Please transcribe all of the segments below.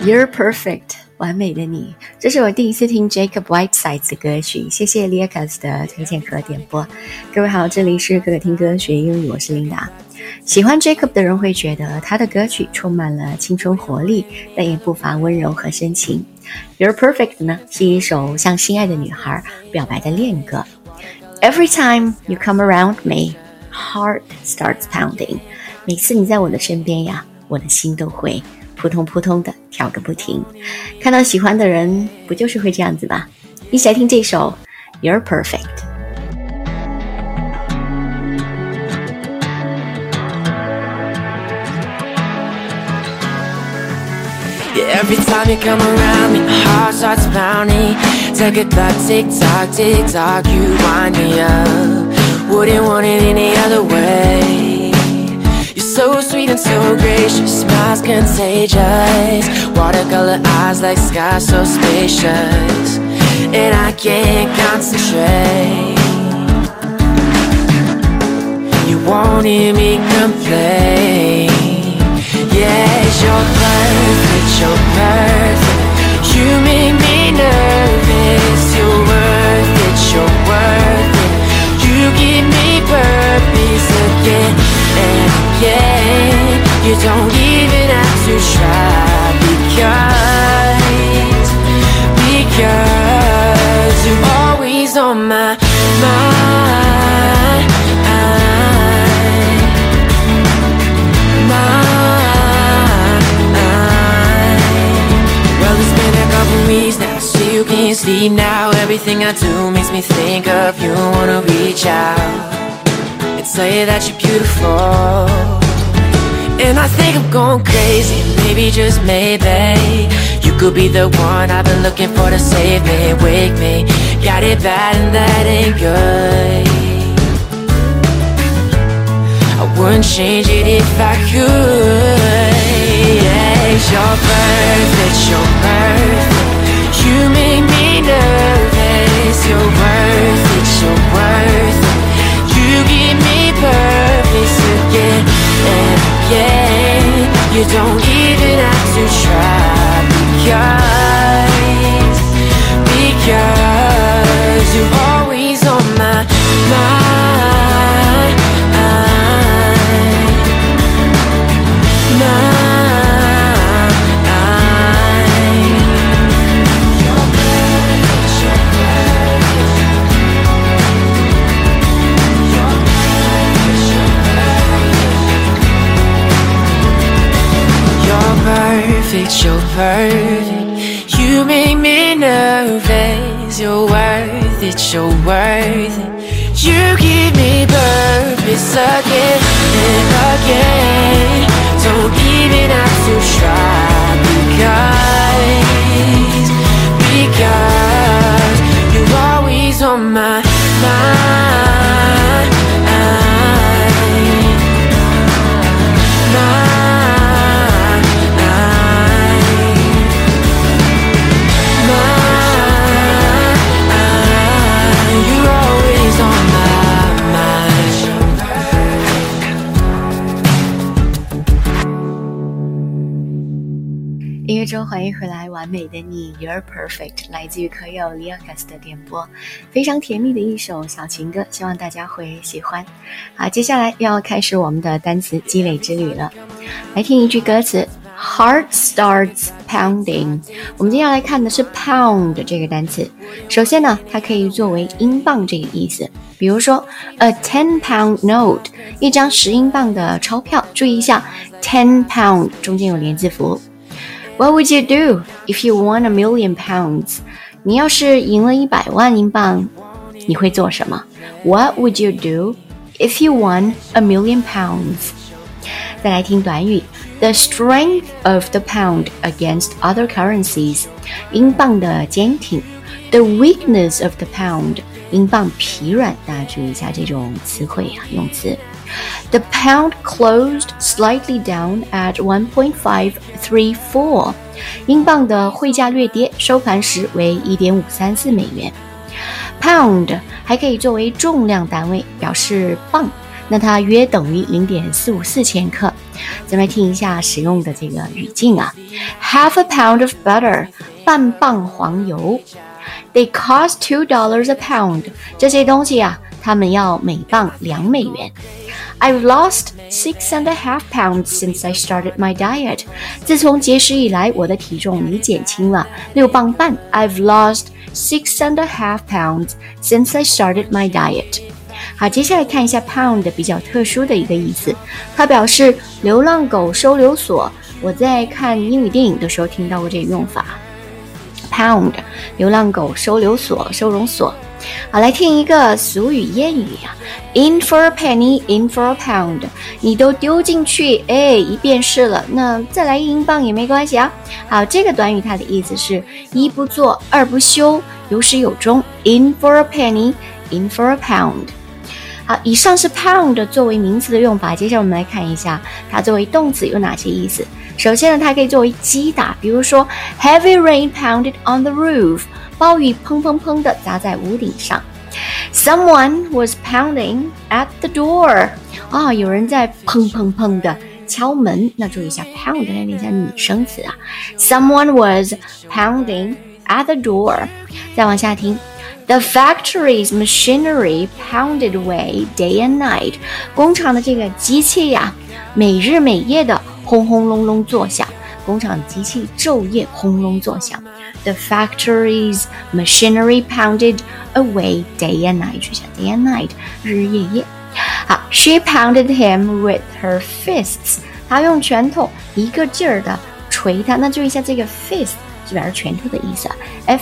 You're perfect， 完美的你。这是我第一次听 Jacob Whiteside 的歌曲，谢谢 Liakas 的推荐和点播。各位好，这里是可可听歌学英语，我是琳达。喜欢 Jacob 的人会觉得他的歌曲充满了青春活力，但也不乏温柔和深情。You're perfect 呢，是一首向心爱的女孩表白的恋歌。Every time you come around me, heart starts pounding。每次你在我的身边呀，我的心都会扑通扑通的跳个不停。看到喜欢的人，不就是会这样子吗？一起来听这首 You're Perfect。Every time you come around me, my heart starts pounding. Take a clock, tick tock, tick tock, you wind me up. Wouldn't want it any other way. You're so sweet and so gracious, smile's contagious. Watercolor eyes like sky so spacious. And I can't concentrate. You won't hear me complain. Yes, you're perfect, you're perfect. You make me nervous. You're worth it, you're worth it. You give me purpose again and again. You don't even have to try because you're always on my mind. Now, so you can't sleep now. Everything I do makes me think of you. Wanna reach out and tell you that you're beautiful. And I think I'm going crazy. Maybe, just maybe, you could be the one I've been looking for to save me, wake me. Got it bad and that ain't good. I wouldn't change it if I could. Yes, you're perfect, you're perfect. You make me nervous. You're worth it, you're worth it. You give me purpose again and again. You don't even have to try because you're always on my mind. You're perfect. You make me nervous. You're worth it, you're worth it. You give me purpose again and again. Don't even have to try because you're always on my mind. 音乐中欢迎回来，完美的你 You're Perfect 来自于可友 Liakas 的点播，非常甜蜜的一首小情歌，希望大家会喜欢。好，接下来要开始我们的单词积累之旅了。来听一句歌词 Heart starts pounding。 我们今天要来看的是 pound 这个单词。首先呢，它可以作为英镑这个意思，比如说 a 10 pound note， 一张10英镑的钞票，注意一下 10 pound 中间有连字符。What would you do if you won a million pounds？ 你要是赢了100万英镑，你会做什么？ What would you do if you won a million pounds？ 再来听短语 The strength of the pound against other currencies， 英镑的坚挺。 The weakness of the pound， 英镑疲软，大家注意一下这种词汇啊，用词。The pound closed slightly down at 1.534. 英镑的汇价略跌，收盘时为 1.534 美元。Pound 还可以作为重量单位，表示磅， 那它约等于 0.454 千克。咱们来听一下使用的这个语境啊 ，Half a pound of butter， 半磅黄油。They cost $2 a pound， 这些东西啊，它们要每磅$2。I've lost 6.5 pounds since I started my diet。 自从节食以来，我的体重已减轻了6磅半。I've lost 6.5 pounds since I started my diet。 好，接下来看一下 pound 比较特殊的一个意思，它表示流浪狗收留所。我在看英语电影的时候听到过这个用法。Pound， 流浪狗收留所、收容所。好，来听一个俗语谚语啊 ，In for a penny, in for a pound。你都丢进去，一便是了，那再来1英镑也没关系啊。好，这个短语它的意思是一不做二不休，有始有终。In for a penny, in for a pound。好，以上是 pound 作为名词的用法，接下来我们来看一下它作为动词有哪些意思。首先呢，它可以作为击打，比如说 Heavy rain pounded on the roof， 暴雨砰砰砰地砸在屋顶上。Someone was pounding at the door， 有人在砰砰砰地敲门。那注意一下 pound 来练一下拟声词啊 ，Someone was pounding at the door。再往下听。The factory's machinery pounded away day and night。 工厂的这个机器呀，每日每夜的轰轰隆隆作响，工厂机器昼夜轰隆作响。The factory's machinery pounded away day and night。 day and night， 日夜夜。好 ，She pounded him with her fists。 她用拳头一个劲儿的捶他。那注意一下这个 fist。就表示拳头的意思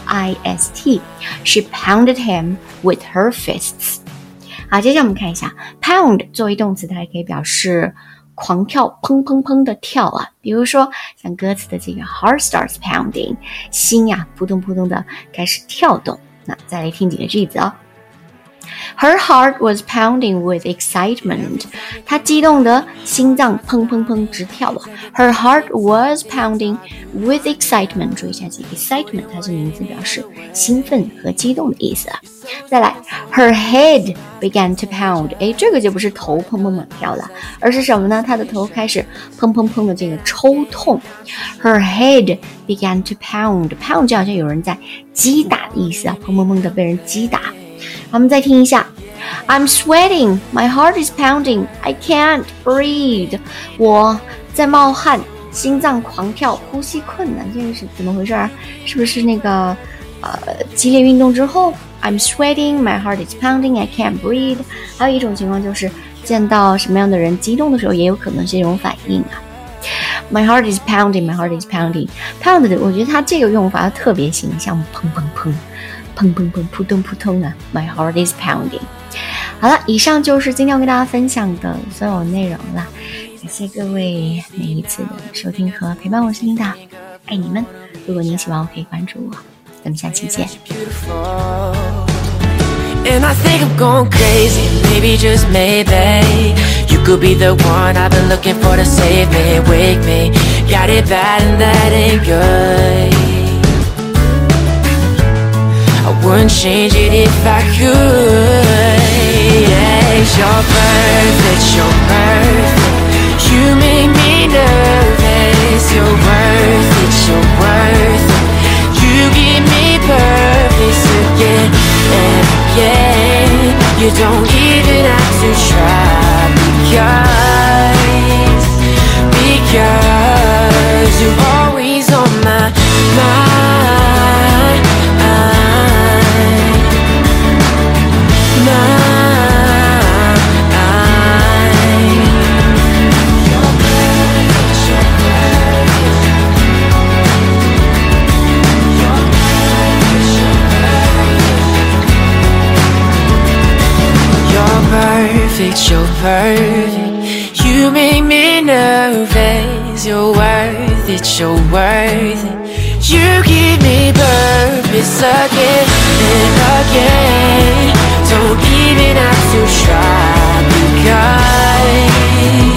F-I-S-T。 She pounded him with her fists。 好，接下来我们看一下 pound 作为动词，它还可以表示狂跳，砰砰砰的跳啊。比如说像歌词的这个 heart starts pounding， 心呀扑通扑通的开始跳动。那再来听几个句子哦。Her heart was pounding with excitement。 她激动的心脏砰砰砰直跳了。Her heart was pounding with excitement。 注意一下这个 excitement， 它是名词，表示兴奋和激动的意思啊。再来 Her head began to pound。 这个就不是头砰砰砰跳了，而是什么呢？她的头开始砰砰砰的这个抽痛。Her head began to pound。 pound 就好像有人在击打的意思啊，砰砰砰的被人击打。我们再听一下 I'm sweating, my heart is pounding, I can't breathe。 我在冒汗，心脏狂跳，呼吸困难。这个是怎么回事啊？是不是那个激烈运动之后 I'm sweating, my heart is pounding, I can't breathe。 还有一种情况就是见到什么样的人激动的时候也有可能是这种反应啊。My heart is pounding, my heart is pounding。 Pound 的我觉得它这个用法特别形象，砰砰砰砰砰砰扑通扑通啊 My heart is pounding。 好了，以上就是今天要跟大家分享的所有内容了，感谢各位每一次的收听和陪伴，我是琳达，爱你们。如果您喜欢我可以关注我，咱们下期见。 And I think I'm going crazy, maybe just maybe you could be the one I've been looking for to save me, wake me. Got it bad and that ain't good. I wouldn't change it if I could. Yeah, you're perfect, you're perfect. You make me nervous. You're worth it, you're worth it. You give me purpose again and again. You don't even have to try because you're always on my mind. You're perfect, you make me nervous. You're worth it, you're worth it. You give me purpose again and again. Don't even have to try because